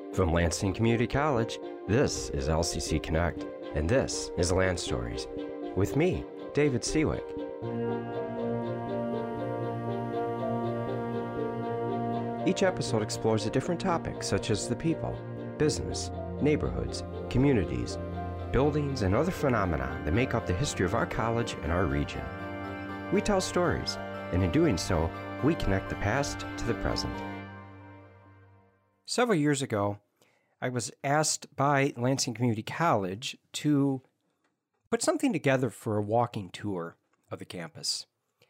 From Lansing Community College, this is LCC Connect, and this is Land Stories, with me, David Seawick. Each episode explores a different topic, such as the people, business, neighborhoods, communities, buildings, and other phenomena that make up the history of our college and our region. We tell stories, and in doing so, we connect the past to the present. Several years ago, I was asked by Lansing Community College to put something together for a walking tour of the campus.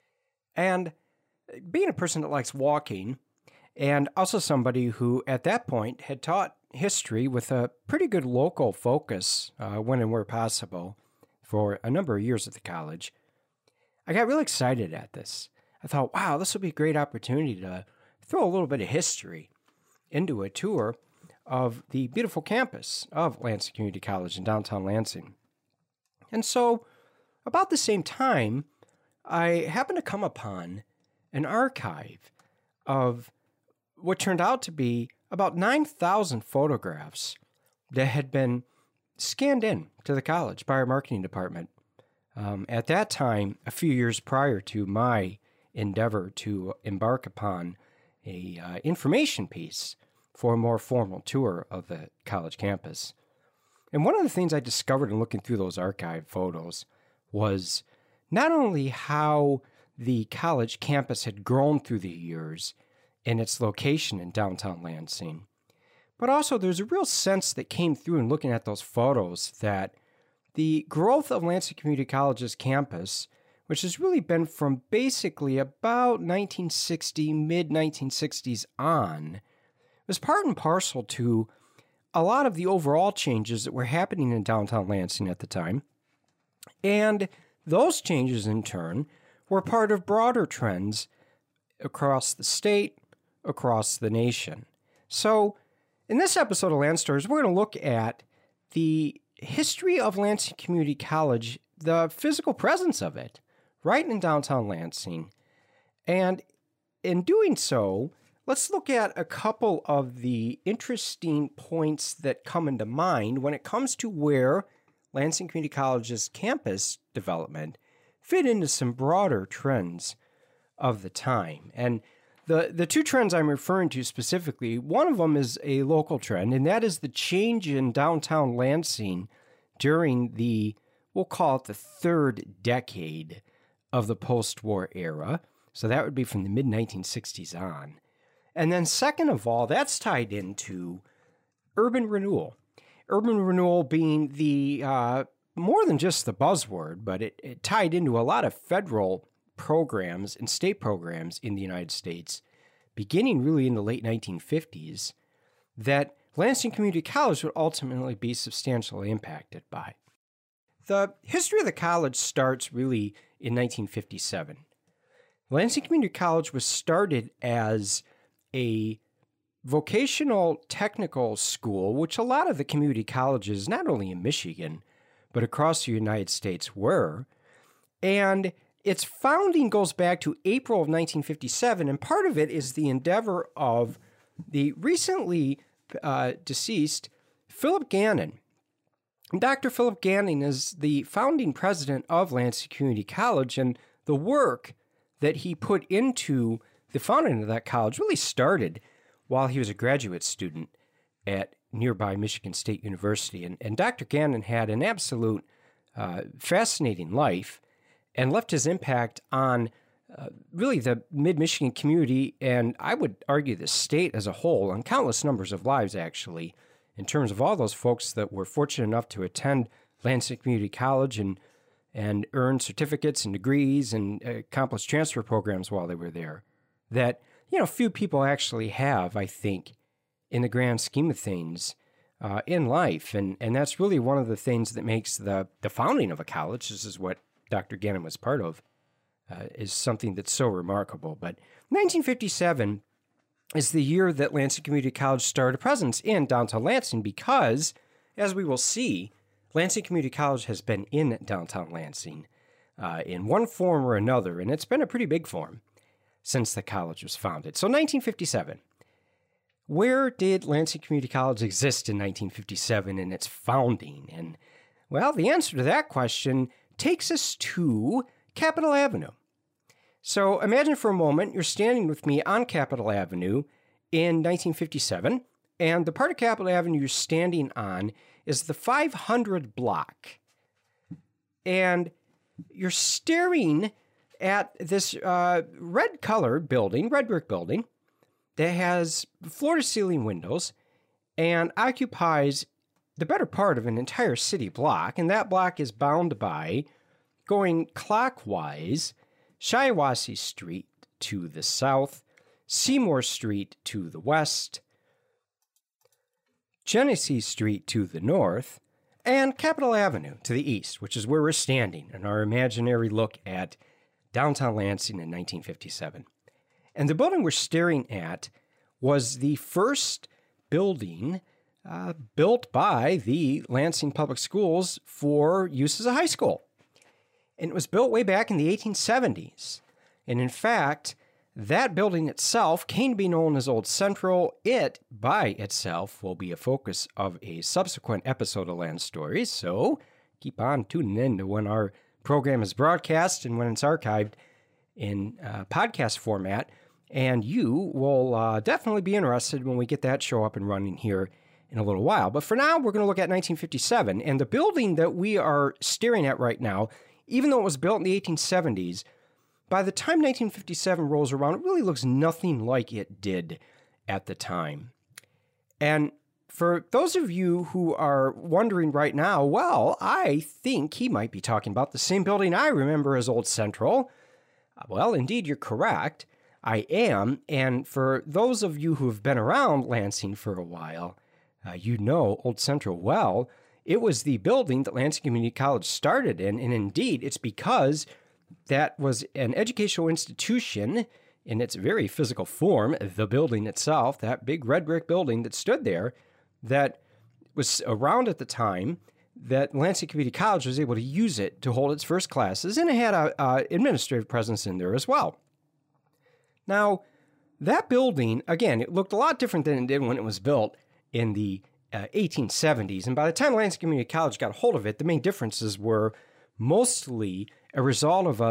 And being a person that likes walking, and also somebody who at that point had taught history with a pretty good local focus when and where possible for a number of years at the college, I got really excited at this. I thought, wow, this would be a great opportunity to throw a little bit of history into a tour of the beautiful campus of Lansing Community College in downtown Lansing. And so, about the same time, I happened to come upon an archive of what turned out to be about 9,000 photographs that had been scanned in to the college by our marketing department. At that time, a few years prior to my endeavor to embark upon a information piece for a more formal tour of the college campus. And one of the things I discovered in looking through those archive photos was not only how the college campus had grown through the years and its location in downtown Lansing, but also there's a real sense that came through in looking at those photos that the growth of Lansing Community College's campus, which has really been from basically about 1960, mid-1960s on, was part and parcel to a lot of the overall changes that were happening in downtown Lansing at the time. And those changes, in turn, were part of broader trends across the state, across the nation. So, in this episode of Land Stories, we're going to look at the history of Lansing Community College, the physical presence of it, right in downtown Lansing. And in doing so, let's look at a couple of the interesting points that come into mind when it comes to where Lansing Community College's campus development fit into some broader trends of the time. And the two trends I'm referring to specifically, one of them is a local trend, and that is the change in downtown Lansing during the, we'll call it the third decade of the post-war era. So that would be from the mid-1960s on. And then second of all, that's tied into urban renewal. Urban renewal being the, more than just the buzzword, but it tied into a lot of federal programs and state programs in the United States, beginning really in the late 1950s, that Lansing Community College would ultimately be substantially impacted by. The history of the college starts really in 1957. Lansing Community College was started as a vocational technical school, which a lot of the community colleges, not only in Michigan, but across the United States were. And its founding goes back to April of 1957, and part of it is the endeavor of the recently deceased Philip Gannon. Dr. Philip Gannon is the founding president of Lansing Community College, and the work that he put into the founding of that college really started while he was a graduate student at nearby Michigan State University. And Dr. Gannon had an absolute fascinating life and left his impact on really the mid-Michigan community, and I would argue the state as a whole, on countless numbers of lives, actually, in terms of all those folks that were fortunate enough to attend Lansing Community College and earn certificates and degrees and accomplish transfer programs while they were there, that, few people actually have, I think, in the grand scheme of things in life. And that's really one of the things that makes the founding of a college, this is what Dr. Gannon was part of, is something that's so remarkable. But 1957 is the year that Lansing Community College started a presence in downtown Lansing because, as we will see, Lansing Community College has been in downtown Lansing in one form or another, and it's been a pretty big form since the college was founded. So 1957, where did Lansing Community College exist in 1957 in its founding? And, well, the answer to that question takes us to Capitol Avenue. So imagine for a moment you're standing with me on Capitol Avenue in 1957, and the part of Capitol Avenue you're standing on is the 500 block. And you're staring at this red-colored building, red brick building, that has floor-to-ceiling windows and occupies the better part of an entire city block. And that block is bound by, going clockwise, Shiawassee Street to the south, Seymour Street to the west, Genesee Street to the north, and Capitol Avenue to the east, which is where we're standing in our imaginary look at downtown Lansing in 1957. And the building we're staring at was the first building built by the Lansing Public Schools for use as a high school. And it was built way back in the 1870s. And in fact, that building itself came to be known as Old Central. It, by itself, will be a focus of a subsequent episode of Land Stories. So keep on tuning in to when our program is broadcast and when it's archived in podcast format. And you will definitely be interested when we get that show up and running here in a little while. But for now, we're going to look at 1957. And the building that we are staring at right now, even though it was built in the 1870s, by the time 1957 rolls around, it really looks nothing like it did at the time. And for those of you who are wondering right now, well, I think he might be talking about the same building I remember as Old Central. Well, indeed, you're correct. I am. And for those of you who have been around Lansing for a while, you know Old Central well. It was the building that Lansing Community College started in, and indeed, it's because that was an educational institution in its very physical form, the building itself, that big red brick building that stood there, that was around at the time, that Lansing Community College was able to use it to hold its first classes, and it had an administrative presence in there as well. Now, that building, again, it looked a lot different than it did when it was built in the 1870s, and by the time Lansing Community College got a hold of it, the main differences were mostly a result of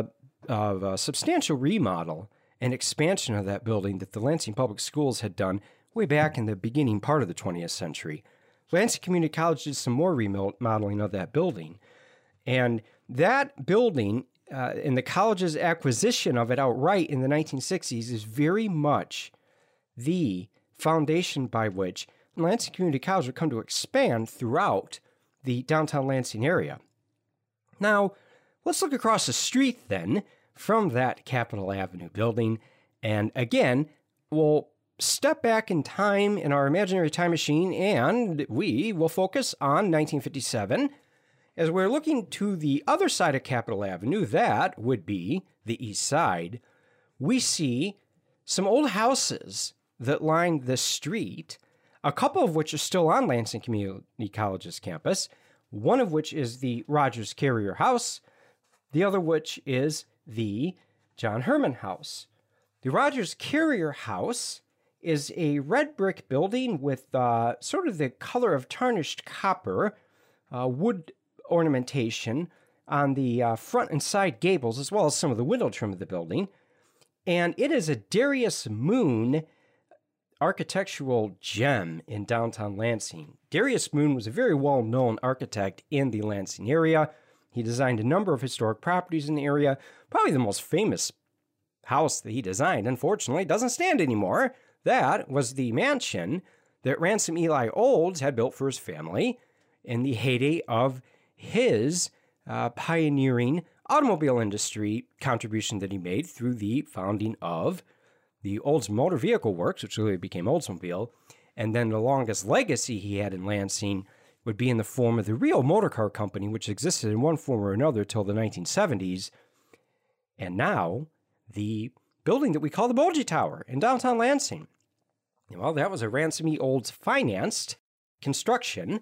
a substantial remodel and expansion of that building that the Lansing Public Schools had done way back in the beginning part of the 20th century. Lansing Community College did some more remodeling of that building. And that building, and the college's acquisition of it outright in the 1960s, is very much the foundation by which Lansing Community College would come to expand throughout the downtown Lansing area. Now, let's look across the street then from that Capitol Avenue building. And again, we'll step back in time in our imaginary time machine, and we will focus on 1957. As we're looking to the other side of Capitol Avenue, that would be the east side, we see some old houses that line the street, a couple of which are still on Lansing Community College's campus, one of which is the Rogers Carrier House, the other which is the John Herman House. The Rogers Carrier House is a red brick building with sort of the color of tarnished copper, wood ornamentation on the front and side gables, as well as some of the window trim of the building. And it is a Darius Moon architectural gem in downtown Lansing. Darius Moon was a very well-known architect in the Lansing area. He designed a number of historic properties in the area. Probably the most famous house that he designed, unfortunately, doesn't stand anymore. That was the mansion that Ransom Eli Olds had built for his family in the heyday of his pioneering automobile industry contribution that he made through the founding of the Olds Motor Vehicle Works, which really became Oldsmobile. And then the longest legacy he had in Lansing would be in the form of the Rio Motor Car Company, which existed in one form or another till the 1970s. And now, the building that we call the Bogie Tower in downtown Lansing. Well, that was a Ransom E. Olds financed construction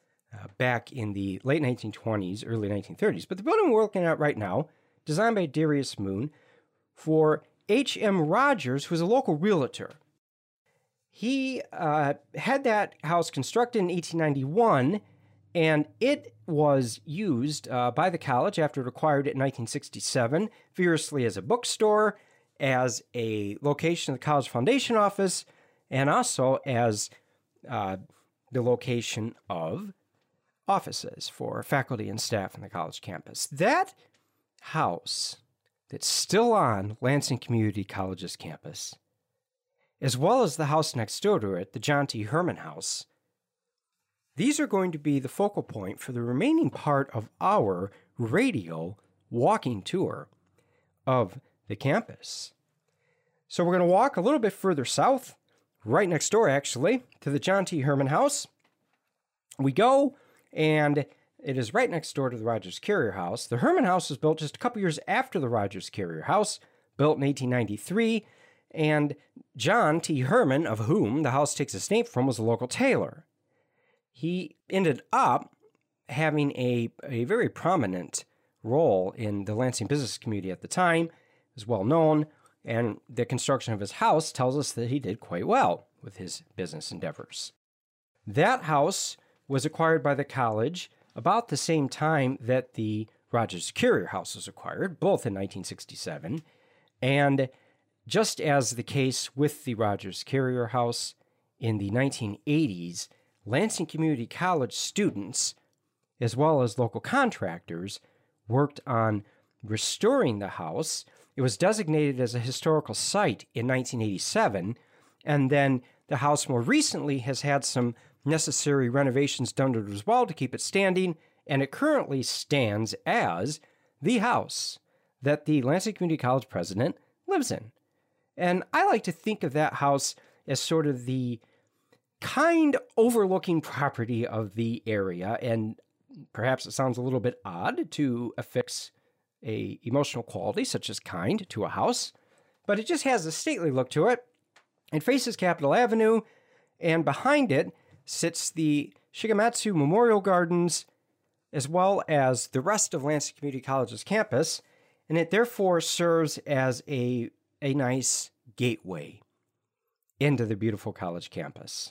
back in the late 1920s, early 1930s. But the building we're looking at right now, designed by Darius Moon for H.M. Rogers, who was a local realtor. He had that house constructed in 1891, and it was used by the college after it acquired it in 1967, vigorously as a bookstore, as a location of the college foundation office, and also as the location of offices for faculty and staff on the college campus. That house that's still on Lansing Community College's campus, as well as the house next door to it, the John T. Herman House, these are going to be the focal point for the remaining part of our radio walking tour of the campus. So we're going to walk a little bit further south, right next door actually, to the John T. Herman House. We go, and it is right next door to the Rogers Carrier House. The Herman House was built just a couple years after the Rogers Carrier House, built in 1893, and John T. Herman, of whom the house takes its name from, was a local tailor. He ended up having a very prominent role in the Lansing business community at the time, was well known, and the construction of his house tells us that he did quite well with his business endeavors. That house was acquired by the college about the same time that the Rogers Carrier House was acquired, both in 1967. And just as the case with the Rogers Carrier House in the 1980s, Lansing Community College students, as well as local contractors, worked on restoring the house. It was designated as a historical site in 1987, and then the house more recently has had some necessary renovations done to it as well to keep it standing, and it currently stands as the house that the Lansing Community College president lives in. And I like to think of that house as sort of the kind overlooking property of the area, and perhaps it sounds a little bit odd to affix a emotional quality such as kind to a house, but it just has a stately look to it. It faces Capitol Avenue, and behind it sits the Shigematsu Memorial Gardens, as well as the rest of Lansing Community College's campus, and it therefore serves as a nice gateway into the beautiful college campus.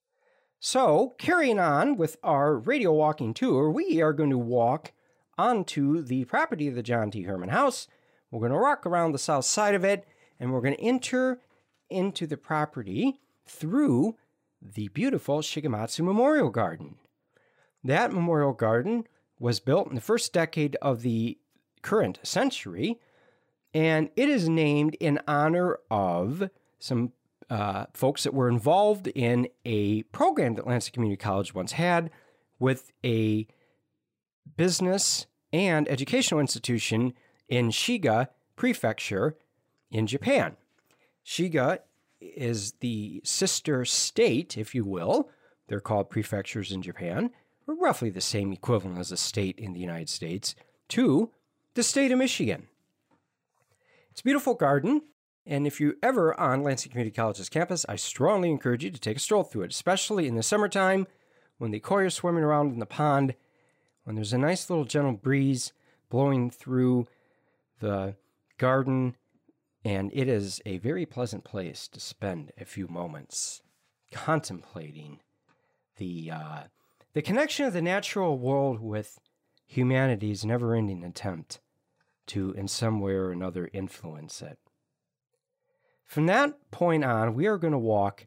So, carrying on with our radio walking tour, we are going to walk onto the property of the John T. Herman House. We're going to walk around the south side of it, and we're going to enter into the property through the beautiful Shigematsu Memorial Garden. That memorial garden was built in the first decade of the current century, and it is named in honor of some folks that were involved in a program that Lansing Community College once had with a business and educational institution in Shiga Prefecture in Japan. Shiga is the sister state, if you will. They're called prefectures in Japan, or roughly the same equivalent as a state in the United States, to the state of Michigan. It's a beautiful garden, and if you're ever on Lansing Community College's campus, I strongly encourage you to take a stroll through it, especially in the summertime when the koi are swimming around in the pond, when there's a nice little gentle breeze blowing through the garden, and it is a very pleasant place to spend a few moments contemplating the connection of the natural world with humanity's never-ending attempt to, in some way or another, influence it. From that point on, we are going to walk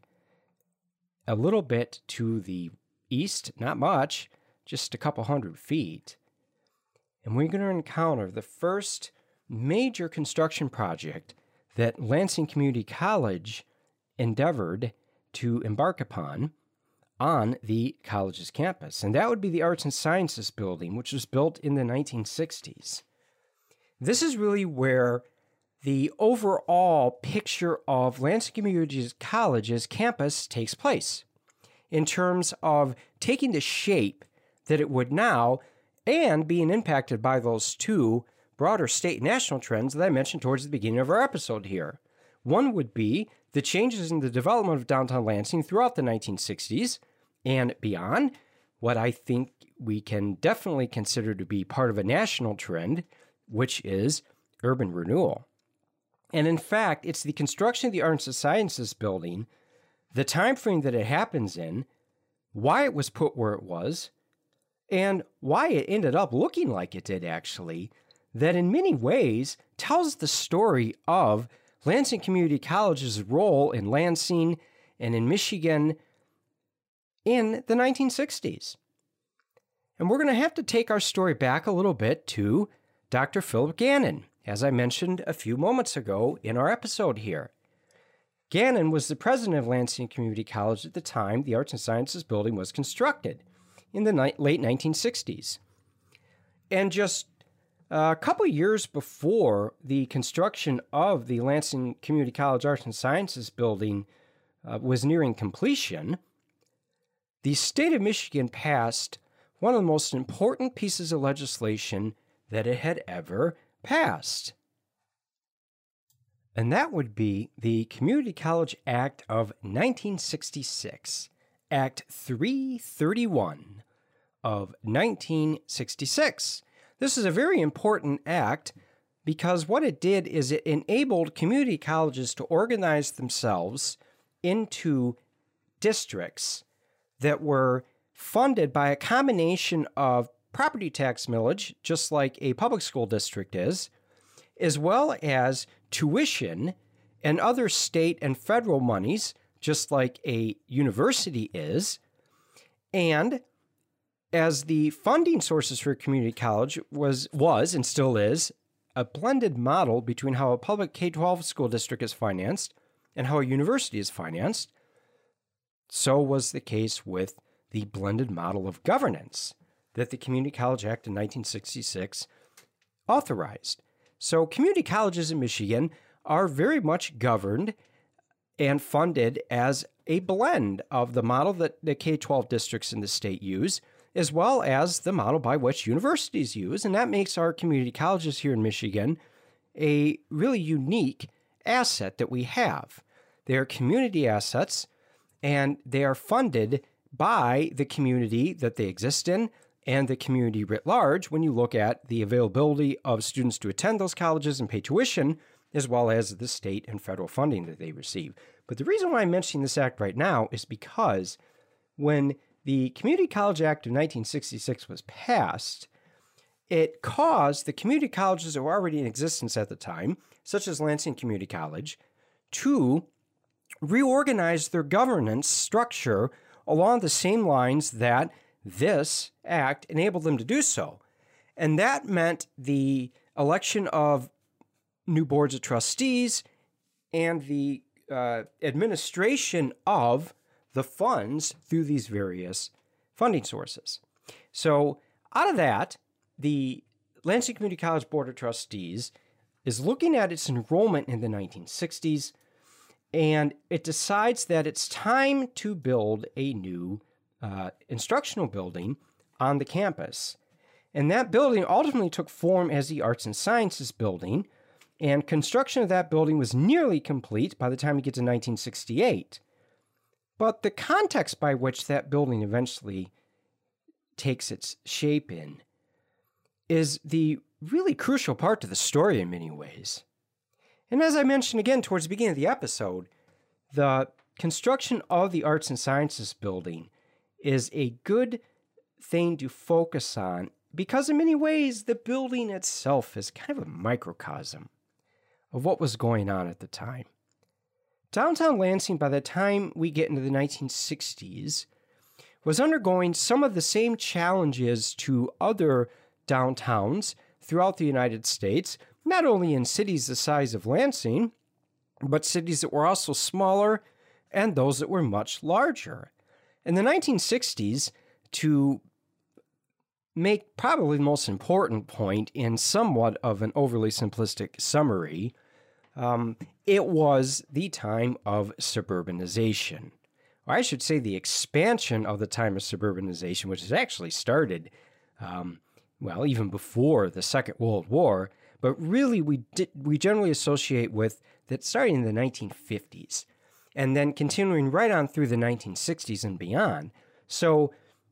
a little bit to the east, not much, just a couple hundred feet, and we're going to encounter the first major construction project that Lansing Community College endeavored to embark upon on the college's campus, and that would be the Arts and Sciences Building, which was built in the 1960s. This is really where the overall picture of Lansing Community College's campus takes place, in terms of taking the shape that it would now and being impacted by those two broader state and national trends that I mentioned towards the beginning of our episode here. One would be the changes in the development of downtown Lansing throughout the 1960s and beyond, what I think we can definitely consider to be part of a national trend, which is urban renewal. And in fact, it's the construction of the Arts and Sciences Building the time frame that it happens in, why it was put where it was, and why it ended up looking like it did actually, that in many ways tells the story of Lansing Community College's role in Lansing and in Michigan in the 1960s. And we're going to have to take our story back a little bit to Dr. Philip Gannon, as I mentioned a few moments ago in our episode here. Gannon was the president of Lansing Community College at the time the Arts and Sciences building was constructed in the late 1960s. And just a couple years before the construction of the Lansing Community College Arts and Sciences building was nearing completion, the state of Michigan passed one of the most important pieces of legislation that it had ever passed. And that would be the Community College Act of 1966, Act 331 of 1966. This is a very important act because what it did is it enabled community colleges to organize themselves into districts that were funded by a combination of property tax millage, just like a public school district is, as well as tuition and other state and federal monies, just like a university is. And as the funding sources for a community college was and still is a blended model between how a public K-12 school district is financed and how a university is financed, so was the case with the blended model of governance that the Community College Act of 1966 authorized. So community colleges in Michigan are very much governed and funded as a blend of the model that the K-12 districts in the state use, as well as the model by which universities use. And that makes our community colleges here in Michigan a really unique asset that we have. They are community assets, and they are funded by the community that they exist in and the community writ large when you look at the availability of students to attend those colleges and pay tuition, as well as the state and federal funding that they receive. But the reason why I'm mentioning this act right now is because when the Community College Act of 1966 was passed, it caused the community colleges that were already in existence at the time, such as Lansing Community College, to reorganize their governance structure along the same lines that this act enabled them to do so. And that meant the election of new boards of trustees and the administration of the funds through these various funding sources. So out of that, the Lansing Community College Board of Trustees is looking at its enrollment in the 1960s, and it decides that it's time to build a new instructional building on the campus. And that building ultimately took form as the Arts and Sciences building, and construction of that building was nearly complete by the time we get to 1968. But the context by which that building eventually takes its shape in is the really crucial part to the story in many ways. And as I mentioned again towards the beginning of the episode, the construction of the Arts and Sciences building is a good thing to focus on because in many ways the building itself is kind of a microcosm of what was going on at the time. Downtown Lansing, by the time we get into the 1960s, was undergoing some of the same challenges to other downtowns throughout the United States, not only in cities the size of Lansing, but cities that were also smaller and those that were much larger. In the 1960s, to make probably the most important point in somewhat of an overly simplistic summary, it was the time of suburbanization. Or I should say the expansion of the time of suburbanization, which has actually started, even before the Second World War, but really we generally associate with that starting in the 1950s and then continuing right on through the 1960s and beyond. So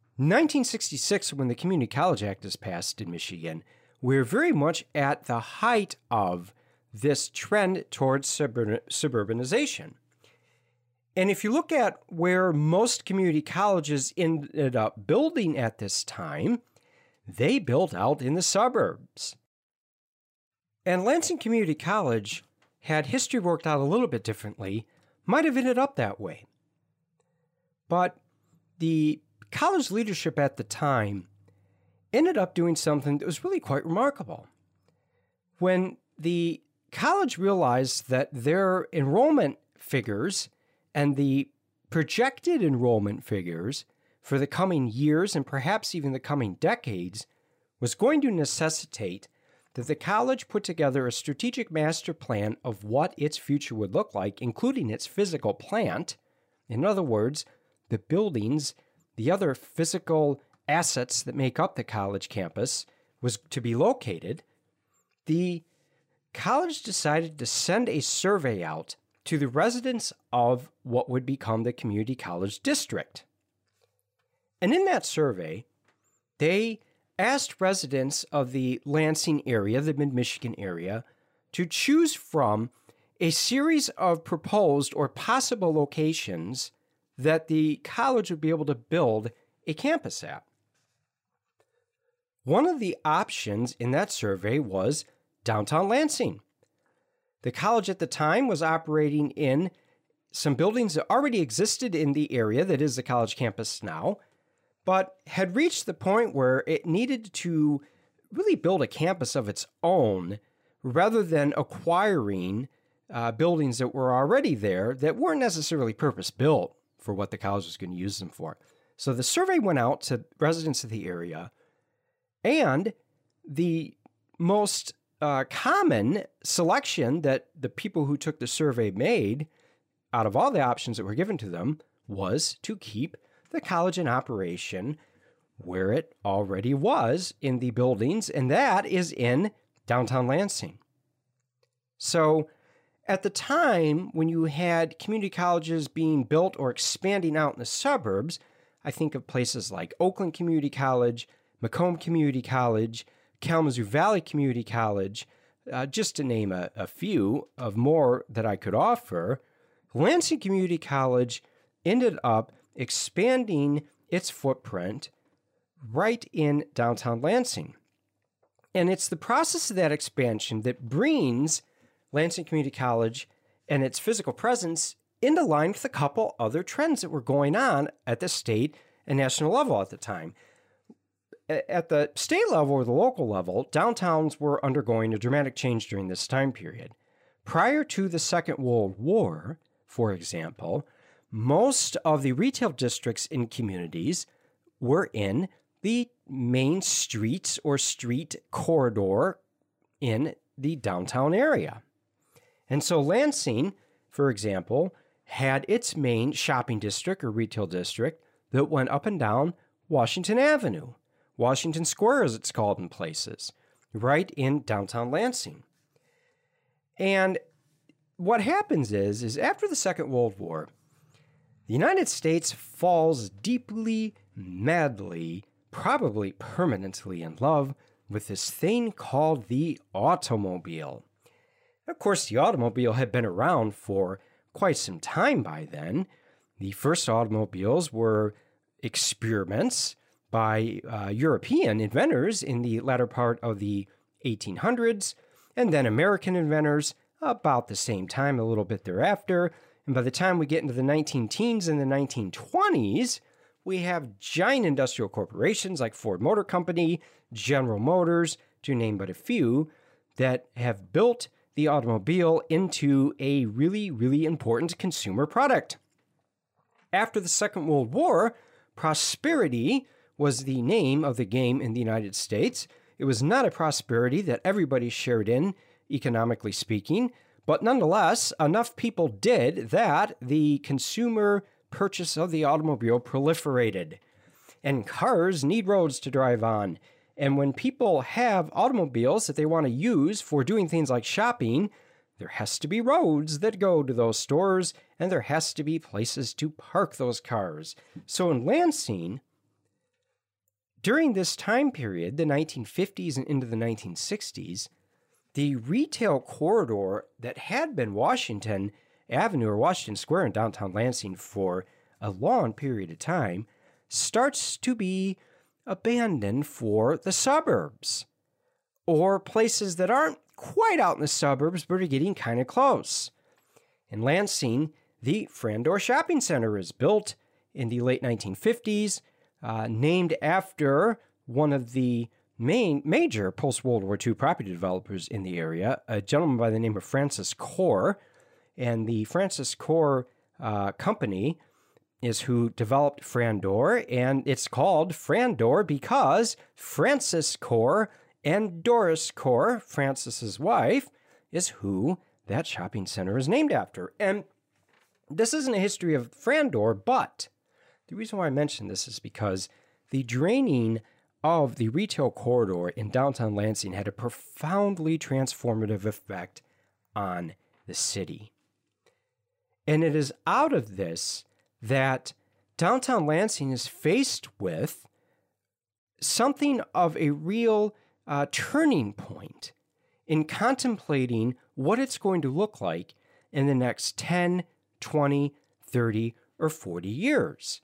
1966, when the Community College Act is passed in Michigan, we're very much at the height of this trend towards suburbanization. And if you look at where most community colleges ended up building at this time, they built out in the suburbs. And Lansing Community College, had history worked out a little bit differently, might have ended up that way. But the college leadership at the time ended up doing something that was really quite remarkable. When the college realized that their enrollment figures and the projected enrollment figures for the coming years and perhaps even the coming decades was going to necessitate that the college put together a strategic master plan of what its future would look like, including its physical plant. In other words, the buildings, the other physical assets that make up the college campus was to be located. The college decided to send a survey out to the residents of what would become the community college district. And in that survey, they asked residents of the Lansing area, the Mid-Michigan area, to choose from a series of proposed or possible locations that the college would be able to build a campus at. One of the options in that survey was downtown Lansing. The college at the time was operating in some buildings that already existed in the area that is the college campus now, but had reached the point where it needed to really build a campus of its own rather than acquiring buildings that were already there that weren't necessarily purpose-built for what the college was going to use them for. So the survey went out to residents of the area, and the most common selection that the people who took the survey made out of all the options that were given to them was to keep the college in operation where it already was in the buildings, and that is in downtown Lansing. So at the time when you had community colleges being built or expanding out in the suburbs, I think of places like Oakland Community College, Macomb Community College, Kalamazoo Valley Community College, just to name a few of more that I could offer. Lansing Community College ended up expanding its footprint right in downtown Lansing. And it's the process of that expansion that brings Lansing Community College and its physical presence into line with a couple other trends that were going on at the state and national level at the time. At the state level or the local level, downtowns were undergoing a dramatic change during this time period. Prior to the Second World War, for example, most of the retail districts in communities were in the main streets or street corridor in the downtown area. And so Lansing, for example, had its main shopping district or retail district that went up and down Washington Avenue, Washington Square as it's called in places, right in downtown Lansing. And what happens is after the Second World War, the United States falls deeply, madly, probably permanently in love with this thing called the automobile. Of course, the automobile had been around for quite some time by then. The first automobiles were experiments by European inventors in the latter part of the 1800s, and then American inventors about the same time, a little bit thereafter. And by the time we get into the 19-teens and the 1920s, we have giant industrial corporations like Ford Motor Company, General Motors, to name but a few, that have built the automobile into a really, really important consumer product. After the Second World War, prosperity was the name of the game in the United States. It was not a prosperity that everybody shared in, economically speaking, but nonetheless, enough people did that the consumer purchase of the automobile proliferated. And cars need roads to drive on. And when people have automobiles that they want to use for doing things like shopping, there has to be roads that go to those stores, and there has to be places to park those cars. So in Lansing, during this time period, the 1950s and into the 1960s, the retail corridor that had been Washington Avenue or Washington Square in downtown Lansing for a long period of time starts to be abandoned for the suburbs or places that aren't quite out in the suburbs but are getting kind of close. In Lansing, the Frandor Shopping Center is built in the late 1950s, named after one of the major post-World War II property developers in the area, a gentleman by the name of Francis Core. And the Francis Core company is who developed Frandor, and it's called Frandor because Francis Core and Doris Core, Francis's wife, is who that shopping center is named after. And this isn't a history of Frandor, but the reason why I mention this is because the draining of the retail corridor in downtown Lansing had a profoundly transformative effect on the city. And it is out of this that downtown Lansing is faced with something of a real turning point in contemplating what it's going to look like in the next 10, 20, 30, or 40 years.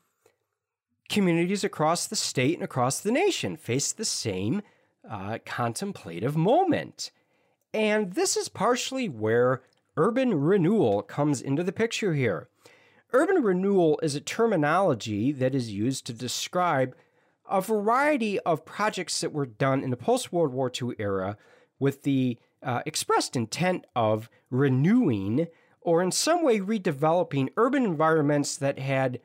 Communities across the state and across the nation face the same contemplative moment. And this is partially where urban renewal comes into the picture here. Urban renewal is a terminology that is used to describe a variety of projects that were done in the post-World War II era with the expressed intent of renewing or in some way redeveloping urban environments that had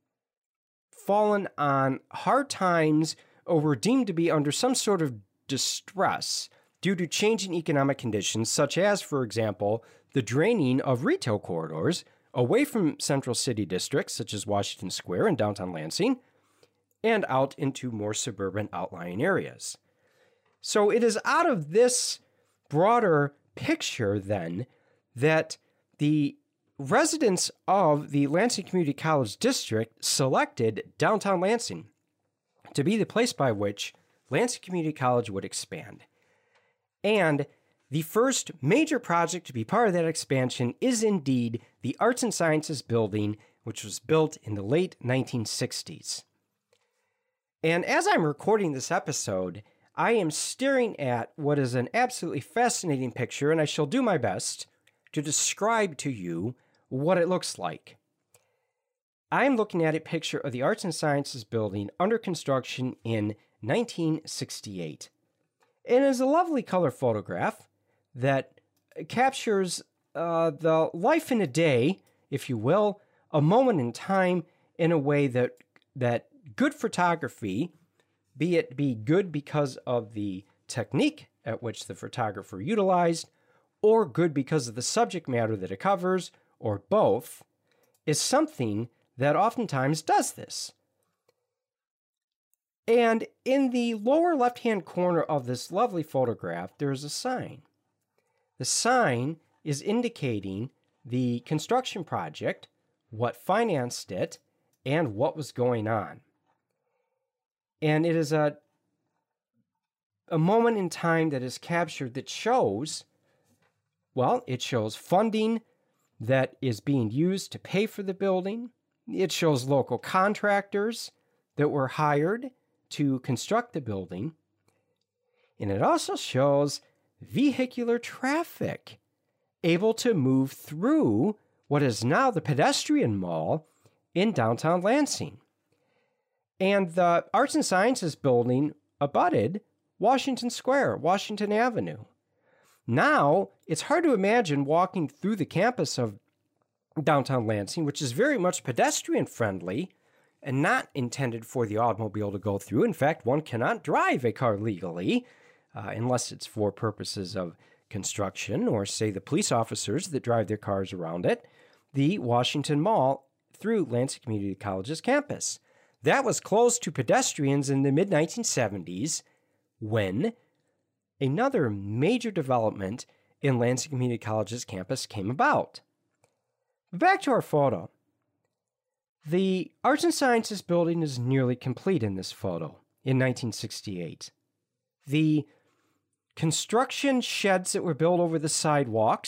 fallen on hard times or were deemed to be under some sort of distress due to changing economic conditions, such as, for example, the draining of retail corridors away from central city districts, such as Washington Square and downtown Lansing, and out into more suburban outlying areas. So it is out of this broader picture, then, that the residents of the Lansing Community College District selected downtown Lansing to be the place by which Lansing Community College would expand. And the first major project to be part of that expansion is indeed the Arts and Sciences Building, which was built in the late 1960s. And as I'm recording this episode, I am staring at what is an absolutely fascinating picture, and I shall do my best to describe to you what it looks like. I'm looking at a picture of the Arts and Sciences Building under construction in 1968. It is a lovely color photograph that captures the life in a day, if you will, a moment in time in a way that good photography, be it be good because of the technique at which the photographer utilized, or good because of the subject matter that it covers, or both, is something that oftentimes does this. And in the lower left-hand corner of this lovely photograph, there is a sign. The sign is indicating the construction project, what financed it, and what was going on. And it is a moment in time that is captured that shows, well, it shows funding that is being used to pay for the building. It shows local contractors that were hired to construct the building. And it also shows vehicular traffic able to move through what is now the pedestrian mall in downtown Lansing. And the Arts and Sciences Building abutted Washington Square, Washington Avenue. Now, it's hard to imagine walking through the campus of downtown Lansing, which is very much pedestrian-friendly and not intended for the automobile to go through. In fact, one cannot drive a car legally unless it's for purposes of construction or, say, the police officers that drive their cars around it, the Washington Mall through Lansing Community College's campus. That was closed to pedestrians in the mid-1970s when another major development in Lansing Community College's campus came about. Back to our photo. The Arts and Sciences Building is nearly complete in this photo in 1968. The construction sheds that were built over the sidewalks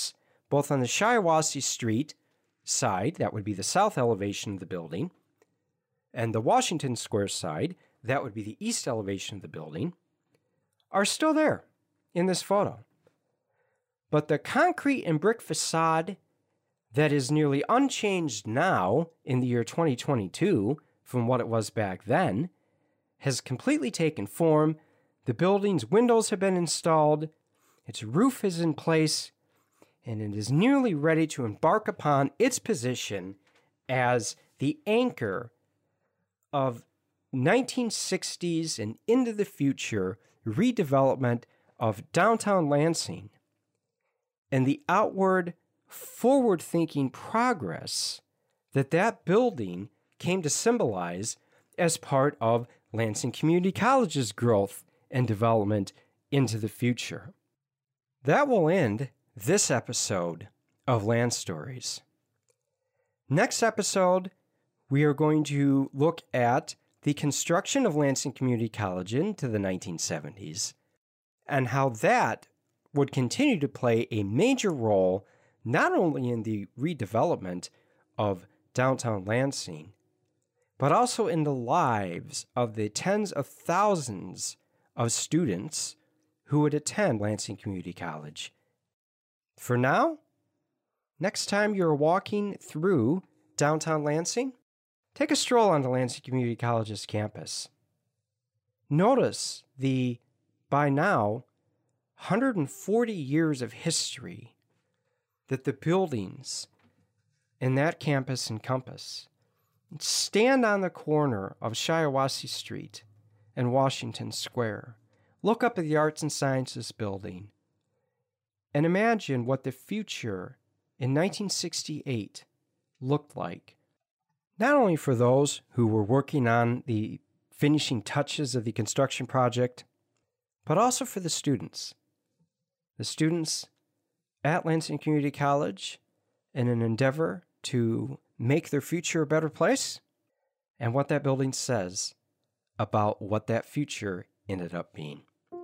both on the Shiawassee Street side, that would be the south elevation of the building, and the Washington Square side, that would be the east elevation of the building, are still there in this photo. But the concrete and brick facade that is nearly unchanged now in the year 2022 from what it was back then has completely taken form. The building's windows have been installed, its roof is in place, and it is nearly ready to embark upon its position as the anchor of 1960s and into the future redevelopment of downtown Lansing and the outward, forward-thinking progress that that building came to symbolize as part of Lansing Community College's growth and development into the future. That will end this episode of Land Stories. Next episode, we are going to look at the construction of Lansing Community College into the 1970s and how that would continue to play a major role not only in the redevelopment of downtown Lansing, but also in the lives of the tens of thousands of students who would attend Lansing Community College. For now, next time you're walking through downtown Lansing, take a stroll on the Lansing Community College's campus. Notice the, by now, 140 years of history that the buildings in that campus encompass. Stand on the corner of Shiawassee Street and Washington Square. Look up at the Arts and Sciences building and imagine what the future in 1968 looked like. Not only for those who were working on the finishing touches of the construction project, but also for the students. The students at Lansing Community College in an endeavor to make their future a better place, and what that building says about what that future ended up being.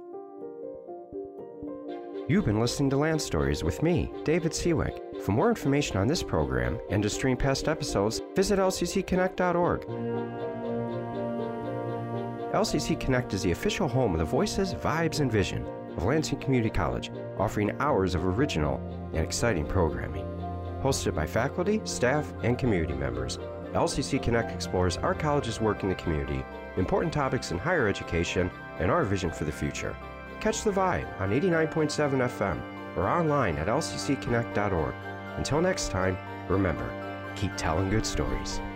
You've been listening to Land Stories with me, David Seawick. For more information on this program and to stream past episodes, visit lccconnect.org. LCC Connect is the official home of the voices, vibes, and vision of Lansing Community College, offering hours of original and exciting programming. Hosted by faculty, staff, and community members, LCC Connect explores our college's work in the community, important topics in higher education, and our vision for the future. Catch the vibe on 89.7 FM or online at lccconnect.org. Until next time, remember, keep telling good stories.